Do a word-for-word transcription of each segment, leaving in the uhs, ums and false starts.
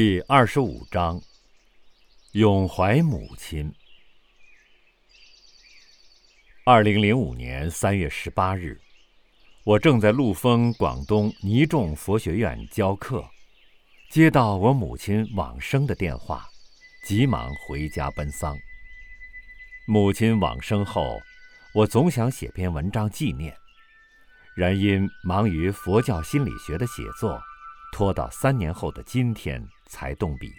第二十五章，永怀母亲。二零零五年三月十八日，我正在陆丰广东尼众佛学院教课，接到我母亲往生的电话，急忙回家奔丧。母亲往生后，我总想写篇文章纪念，然因忙于佛教心理学的写作，拖到三年后的今天才动笔。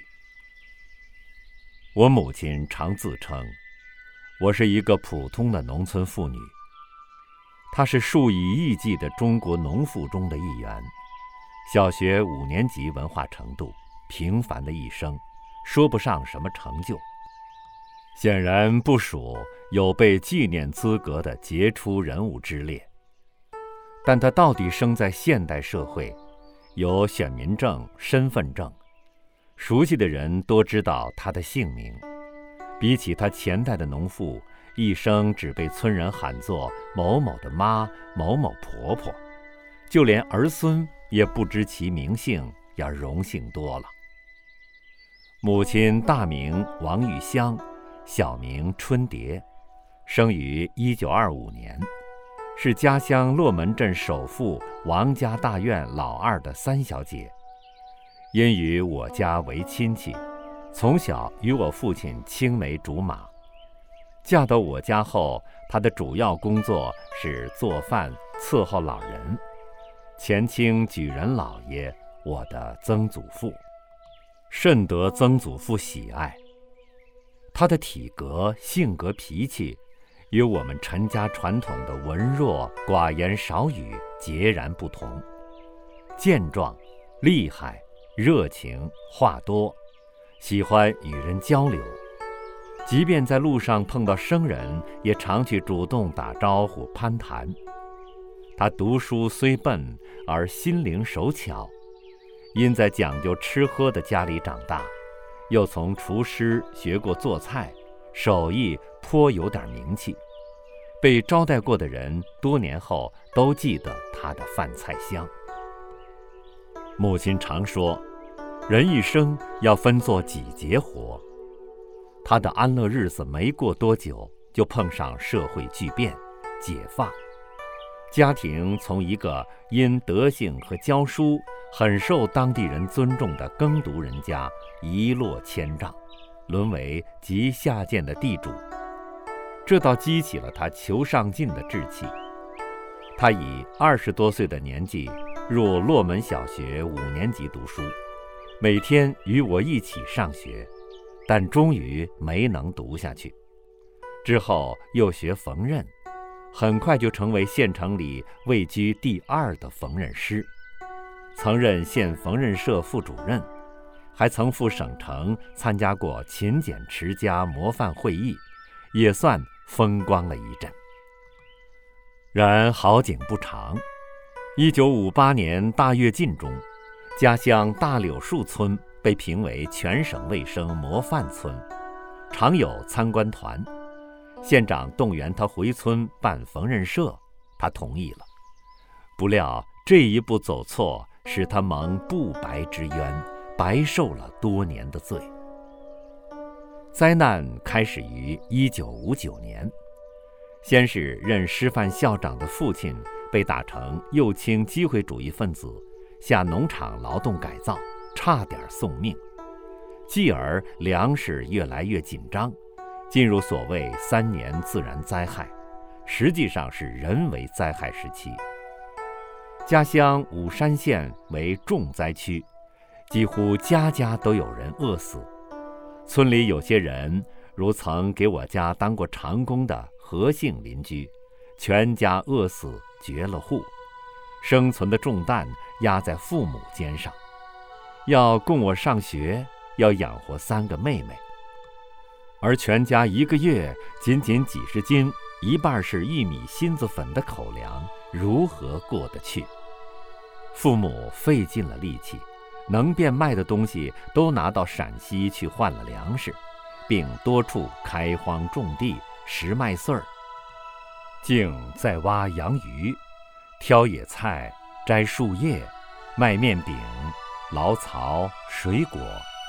我母亲常自称，我是一个普通的农村妇女。她是数以亿计的中国农妇中的一员，小学五年级文化程度，平凡的一生，说不上什么成就，显然不属有被纪念资格的杰出人物之列。但她到底生在现代社会，有选民证、身份证，熟悉的人多知道她的姓名。比起她前代的农妇，一生只被村人喊作某某的妈、某某婆婆，就连儿孙也不知其名姓，要荣幸多了。母亲大名王玉香，小名春蝶，生于一九二五年，是家乡洛门镇首富王家大院老二的三小姐。因与我家为亲戚，从小与我父亲青梅竹马。嫁到我家后，她的主要工作是做饭伺候老人，前清举人老爷，我的曾祖父，甚得曾祖父喜爱。她的体格、性格、脾气与我们陈家传统的文弱、寡言少语截然不同，健壮、厉害、热情、话多，喜欢与人交流。即便在路上碰到生人，也常去主动打招呼、攀谈。他读书虽笨，而心灵手巧，因在讲究吃喝的家里长大，又从厨师学过做菜，手艺颇有点名气。被招待过的人多年后都记得他的饭菜香。母亲常说，人一生要分作几节活。他的安乐日子没过多久，就碰上社会巨变，解放。家庭从一个因德行和教书很受当地人尊重的耕读人家一落千丈，沦为极下贱的地主。这倒激起了他求上进的志气。他以二十多岁的年纪入洛门小学五年级读书，每天与我一起上学，但终于没能读下去。之后又学缝纫，很快就成为县城里位居第二的缝纫师，曾任县缝纫社副主任，还曾赴省城参加过勤俭持家模范会议，也算风光了一阵。然好景不长，一九五八年大跃进中，家乡大柳树村被评为全省卫生模范村，常有参观团。县长动员他回村办缝纫社，他同意了。不料这一步走错，使他蒙不白之冤，白受了多年的罪。灾难开始于一九五九年，先是任师范校长的父亲被打成右倾机会主义分子，下农场劳动改造，差点送命。继而粮食越来越紧张，进入所谓三年自然灾害，实际上是人为灾害时期。家乡武山县为重灾区，几乎家家都有人饿死。村里有些人，如曾给我家当过长工的何姓邻居，全家饿死绝了户，生存的重担压在父母肩上，要供我上学，要养活三个妹妹，而全家一个月仅仅几十斤，一半是玉米芯子粉的口粮，如何过得去？父母费尽了力气，能变卖的东西都拿到陕西去换了粮食，并多处开荒种地，拾麦穗儿，竟在挖洋鱼，挑野菜，摘树叶，卖面饼、劳草、水果、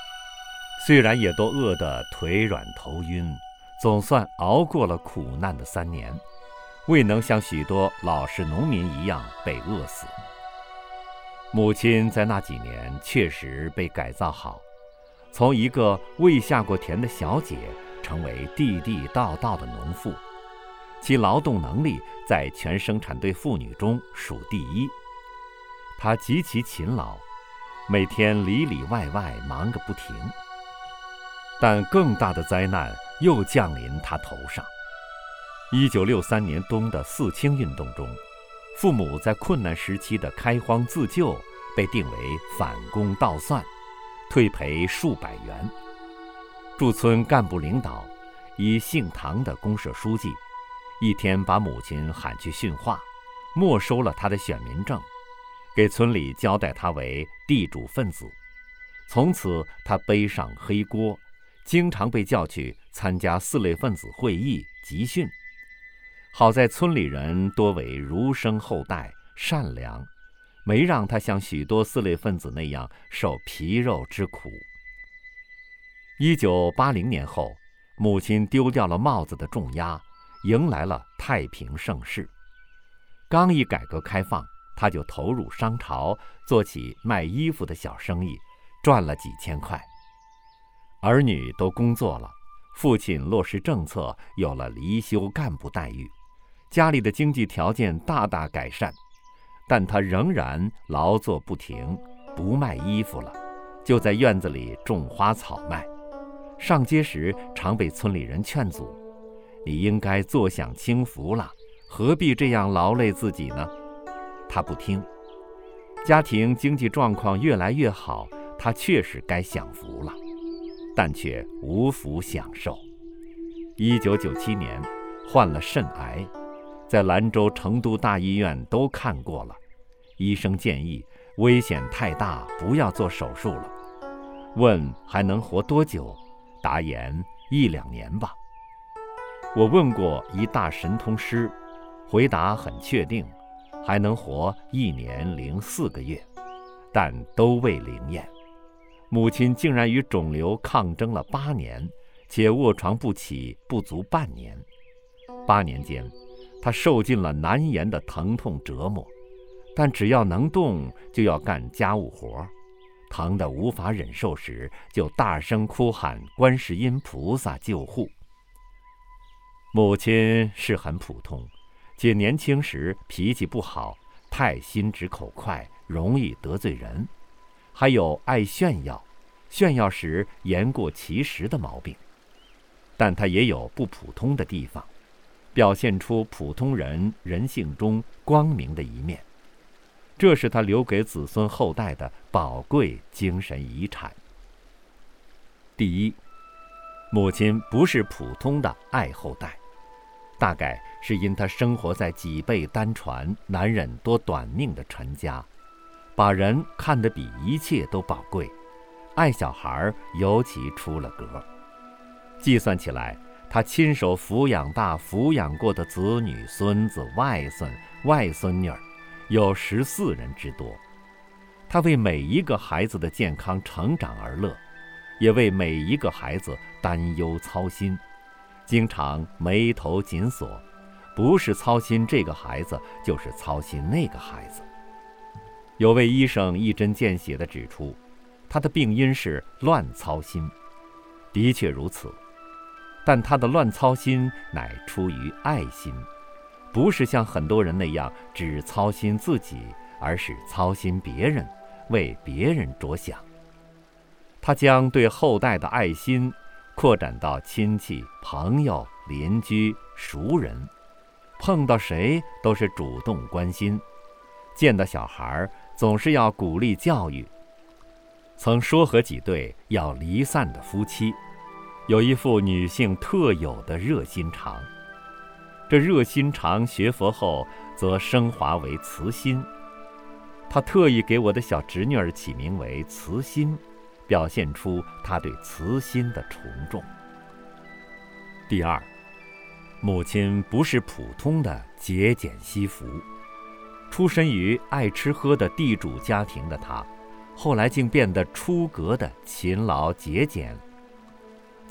虽然也都饿得腿软头晕，总算熬过了苦难的三年，未能像许多老实农民一样被饿死。母亲在那几年确实被改造好，从一个未下过田的小姐成为地地道道的农妇，其劳动能力在全生产队妇女中数第一。她极其勤劳，每天里里外外忙个不停。但更大的灾难又降临她头上。一九六三年冬的四清运动中，父母在困难时期的开荒自救被定为反攻倒算，退赔数百元。驻村干部领导以姓唐的公社书记，一天把母亲喊去训话，没收了他的选民证，给村里交代他为地主分子。从此他背上黑锅，经常被叫去参加四类分子会议集训。好在村里人多为儒生后代，善良，没让他像许多四类分子那样受皮肉之苦。一九八零年后，母亲丢掉了帽子的重压，迎来了太平盛世。刚一改革开放，他就投入商朝，做起卖衣服的小生意，赚了几千块。儿女都工作了，父亲落实政策，有了离休干部待遇，家里的经济条件大大改善，但他仍然劳作不停，不卖衣服了，就在院子里种花草卖。上街时常被村里人劝阻：“你应该坐享清福了，何必这样劳累自己呢？”他不听。家庭经济状况越来越好，他确实该享福了，但却无福享受。一九九七年患了肾癌，在兰州、成都大医院都看过了，医生建议危险太大，不要做手术了。问还能活多久？答言一两年吧。我问过一大神通师，回答很确定，还能活一年零四个月，但都未灵验。母亲竟然与肿瘤抗争了八年，且卧床不起不足半年。八年间，她受尽了难言的疼痛折磨，但只要能动，就要干家务活，疼得无法忍受时，就大声哭喊观世音菩萨救护。母亲是很普通，且年轻时脾气不好，太心直口快，容易得罪人，还有爱炫耀，炫耀时言过其实的毛病。但她也有不普通的地方，表现出普通人人性中光明的一面，这是他留给子孙后代的宝贵精神遗产。第一，母亲不是普通的爱后代，大概是因她生活在几辈单传、男人多短命的陈家，把人看得比一切都宝贵，爱小孩尤其出了格。计算起来，他亲手抚养大、抚养过的子女、孙子、外孙、外孙女儿有十四人之多。他为每一个孩子的健康成长而乐，也为每一个孩子担忧操心，经常眉头紧锁，不是操心这个孩子，就是操心那个孩子。有位医生一针见血地指出，他的病因是乱操心。的确如此，但他的乱操心乃出于爱心，不是像很多人那样只操心自己，而是操心别人，为别人着想。他将对后代的爱心扩展到亲戚、朋友、邻居、熟人，碰到谁都是主动关心，见到小孩总是要鼓励教育。曾说和几对要离散的夫妻，有一副女性特有的热心肠。这热心肠学佛后则升华为慈心，他特意给我的小侄女儿起名为慈心，表现出他对慈心的崇重。第二，母亲不是普通的节俭惜福。出身于爱吃喝的地主家庭的她，后来竟变得出格的勤劳节俭、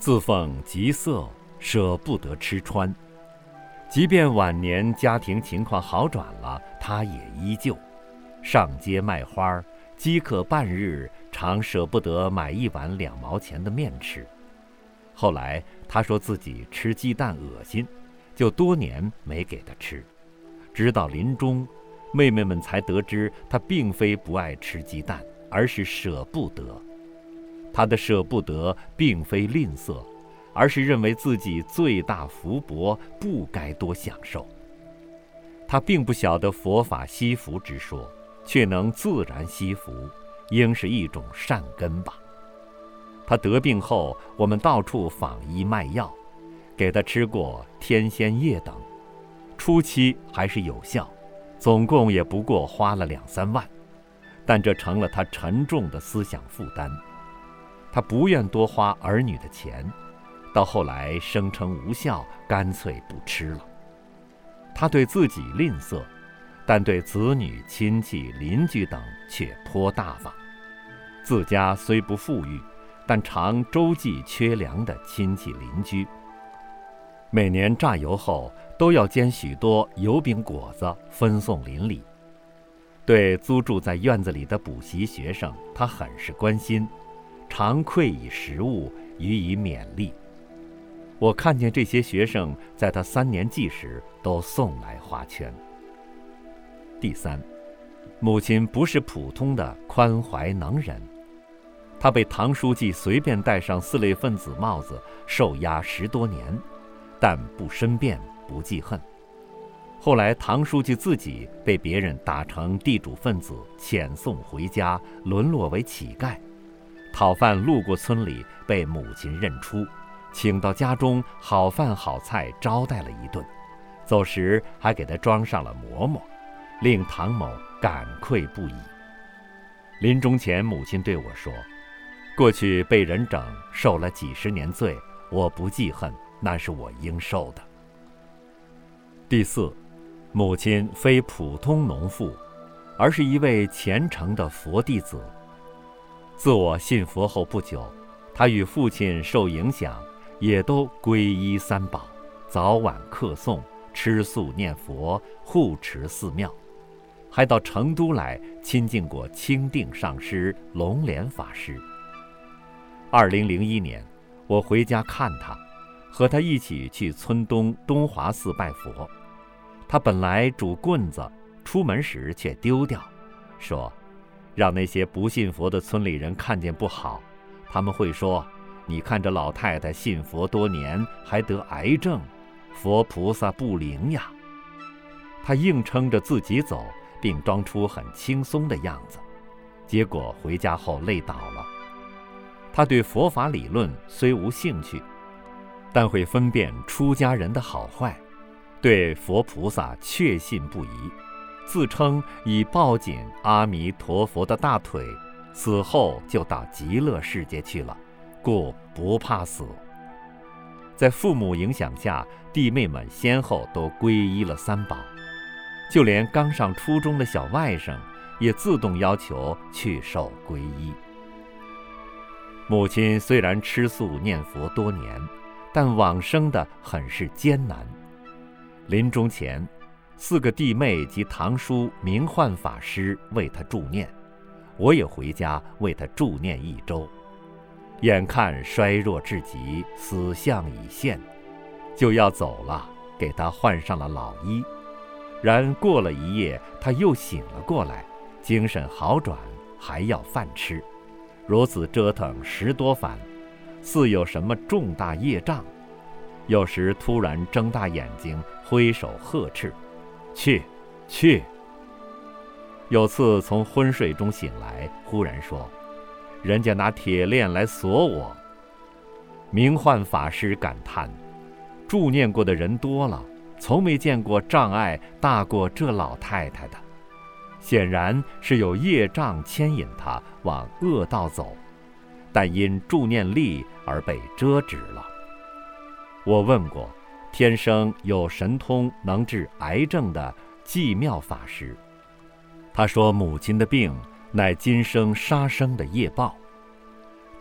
自奉急色，舍不得吃穿。即便晚年家庭情况好转了，他也依旧上街卖花，饥渴半日，常舍不得买一碗两毛钱的面吃。后来他说自己吃鸡蛋恶心，就多年没给他吃。直到临终，妹妹们才得知他并非不爱吃鸡蛋，而是舍不得。他的舍不得并非吝啬，而是认为自己罪大福薄，不该多享受。他并不晓得佛法惜福之说，却能自然惜福，应是一种善根吧。他得病后，我们到处访医卖药，给他吃过天仙叶等，初期还是有效，总共也不过花了两三万，但这成了他沉重的思想负担。他不愿多花儿女的钱，到后来声称无效，干脆不吃了。他对自己吝啬，但对子女、亲戚、邻居等却颇大方。自家虽不富裕，但常周济缺粮的亲戚邻居。每年榨油后，都要煎许多油饼果子分送邻里。对租住在院子里的补习学生，他很是关心，常馈以食物予以勉励。我看见这些学生在他三年祭时都送来花圈。第三，母亲不是普通的宽怀能人，她被唐书记随便戴上四类分子帽子，受压十多年，但不申辩，不记恨。后来唐书记自己被别人打成地主分子，遣送回家，沦落为乞丐。讨饭路过村里，被母亲认出，请到家中，好饭好菜招待了一顿，走时还给他装上了馍馍，令唐某感愧不已。临终前，母亲对我说，过去被人整，受了几十年罪，我不记恨，那是我应受的。第四，母亲非普通农妇，而是一位虔诚的佛弟子。自我信佛后不久，他与父亲受影响，也都皈依三宝，早晚课诵，吃素念佛，护持寺庙，还到成都来亲近过清定上师、龙莲法师。二零零一年，我回家看他，和他一起去村东东华寺拜佛。他本来拄棍子，出门时却丢掉，说让那些不信佛的村里人看见不好，他们会说，你看这老太太信佛多年，还得癌症，佛菩萨不灵呀。他硬撑着自己走，并装出很轻松的样子，结果回家后累倒了。他对佛法理论虽无兴趣，但会分辨出家人的好坏，对佛菩萨确信不疑，自称已抱紧阿弥陀佛的大腿，死后就到极乐世界去了，故不怕死。在父母影响下，弟妹们先后都皈依了三宝，就连刚上初中的小外甥也自动要求去受皈依。母亲虽然吃素念佛多年，但往生的很是艰难。临终前，四个弟妹及堂叔明焕法师为他助念，我也回家为他助念一周。眼看衰弱至极，死相已现，就要走了，给他换上了老衣。然过了一夜，他又醒了过来，精神好转，还要饭吃，如此折腾十多番，似有什么重大业障。有时突然睁大眼睛，挥手呵斥，去去。有次从昏睡中醒来，忽然说，人家拿铁链来锁我。明焕法师感叹，助念过的人多了，从没见过障碍大过这老太太的，显然是有业障牵引她往恶道走，但因助念力而被遮止了。我问过天生有神通能治癌症的寂妙法师，他说母亲的病乃今生杀生的业报，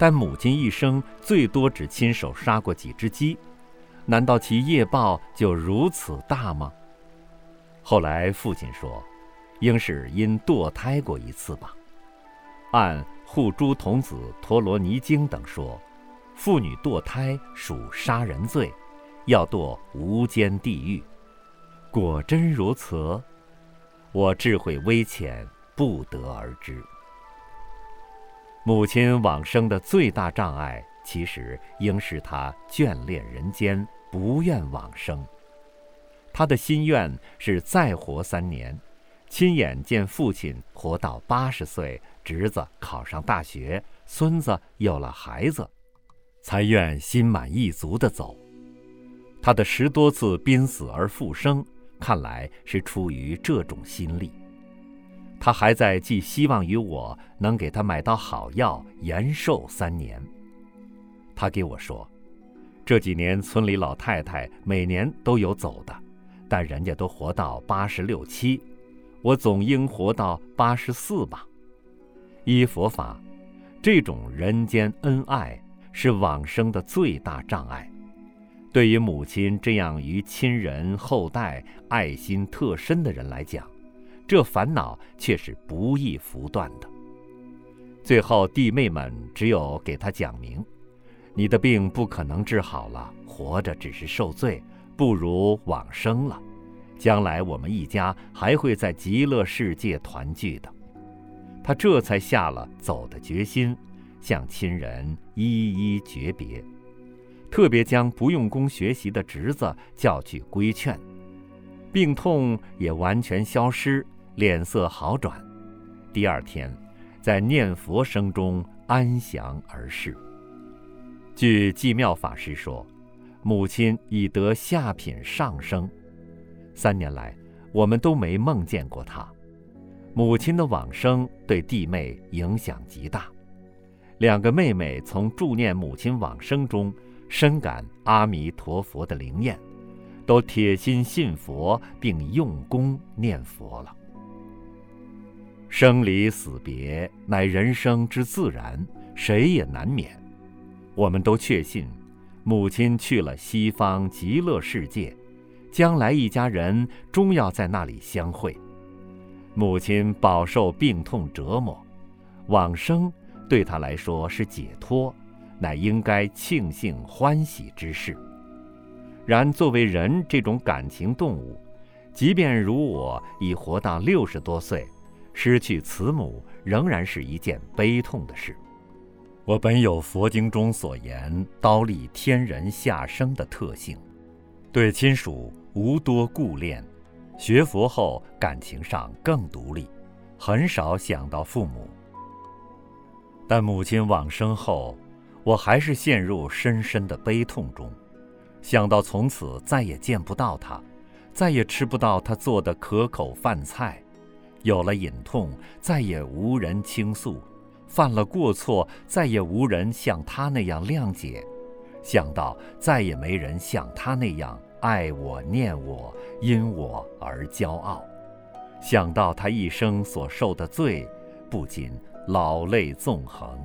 但母亲一生最多只亲手杀过几只鸡，难道其业报就如此大吗？后来父亲说，应是因堕胎过一次吧。按护诸童子陀罗尼经等说，妇女堕胎属杀人罪，要堕无间地狱。果真如此？我智慧微浅，不得而知。母亲往生的最大障碍，其实应是她眷恋人间，不愿往生。她的心愿是再活三年，亲眼见父亲活到八十岁，侄子考上大学，孙子有了孩子，才愿心满意足地走。他的十多次濒死而复生，看来是出于这种心力。他还在寄希望于我能给他买到好药，延寿三年。他给我说，这几年村里老太太每年都有走的，但人家都活到八十六七，我总应活到八十四吧。依佛法，这种人间恩爱是往生的最大障碍。对于母亲这样与亲人后代爱心特深的人来讲，这烦恼却是不易拂断的。最后弟妹们只有给他讲明，你的病不可能治好了，活着只是受罪，不如往生了，将来我们一家还会在极乐世界团聚的。他这才下了走的决心，向亲人一一诀别，特别将不用功学习的侄子叫去规劝，病痛也完全消失，脸色好转。第二天，在念佛声中安详而逝。据寂妙法师说，母亲已得下品上生，三年来我们都没梦见过她。母亲的往生对弟妹影响极大，两个妹妹从助念母亲往生中深感阿弥陀佛的灵验，都铁心信佛并用功念佛了。生离死别乃人生之自然，谁也难免。我们都确信，母亲去了西方极乐世界，将来一家人终要在那里相会。母亲饱受病痛折磨，往生对她来说是解脱，乃应该庆幸欢喜之事。然作为人这种感情动物，即便如我已活到六十多岁，失去慈母仍然是一件悲痛的事。我本有佛经中所言刀立天人下生的特性，对亲属无多顾恋，学佛后感情上更独立，很少想到父母。但母亲往生后，我还是陷入深深的悲痛中，想到从此再也见不到她，再也吃不到她做的可口饭菜，有了隐痛，再也无人倾诉，犯了过错，再也无人像她那样谅解，想到再也没人像她那样爱我念我，因我而骄傲，想到她一生所受的罪，不禁老泪纵横。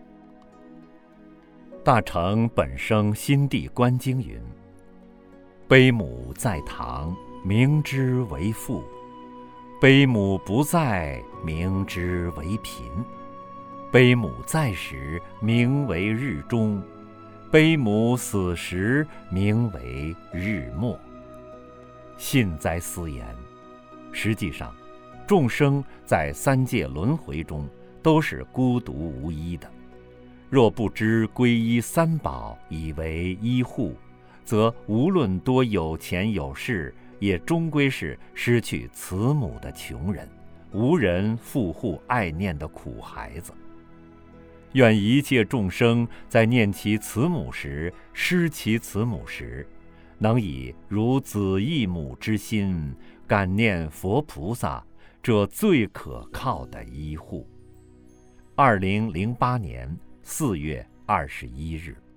大乘本生心地观经云：悲母在堂，明知为父；悲母不在，明知为贫；悲母在时，名为日中；悲母死时，名为日没。信哉斯言！实际上，众生在三界轮回中都是孤独无依的。若不知皈依三宝以为依护，则无论多有钱有势，也终归是失去慈母的穷人，无人护护爱念的苦孩子。愿一切众生在念其慈母时，失其慈母时，能以如子忆母之心感念佛菩萨，这最可靠的依护。二零零八年四月二十一日。